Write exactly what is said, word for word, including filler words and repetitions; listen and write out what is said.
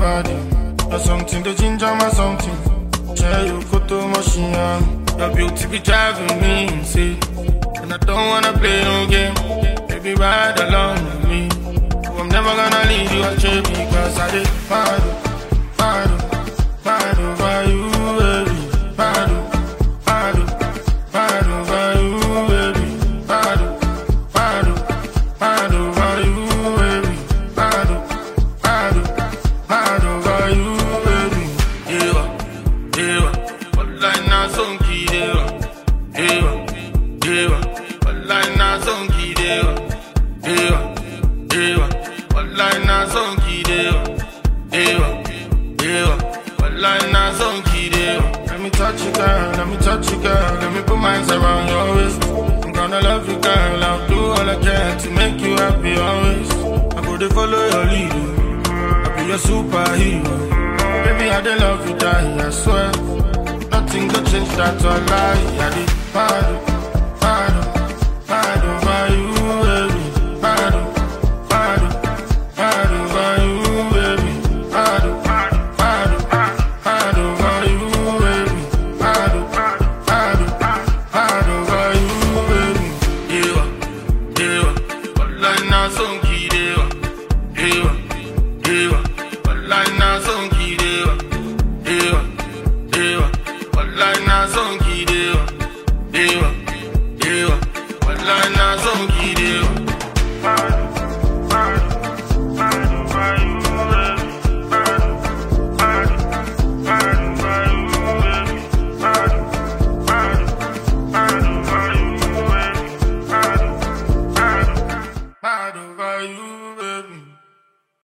body. Or something to ginger my something. Share you go to machine. Your beauty be driving me insane. And I don't wanna play no game. Baby, ride along with me. I'm never gonna leave you astray because I did mad, mad, mad over you, baby. Mad, mad, mad over you, baby. Mad, mad, mad over you, baby. Mad, mad, mad over you, baby. Eva, Eva, wallahi na son ki Eva, Eva, Eva, wallahi na son ki Eva, Eva, Eva. Wallahi na son ki dewa, dewa, dewa. Wallahi na son ki dewa. Let me touch you, girl. Let me touch you, girl. Let me put my hands around your waist. I'm gonna love you, girl. I'll do all I can to make you happy always. I go to follow your lead. I'll be your superhero. Baby, I dey love you, die. I swear, nothing could change that to a lie. I did mad, mad, mad over you, baby. Mad. Wallahi na son ki dewa.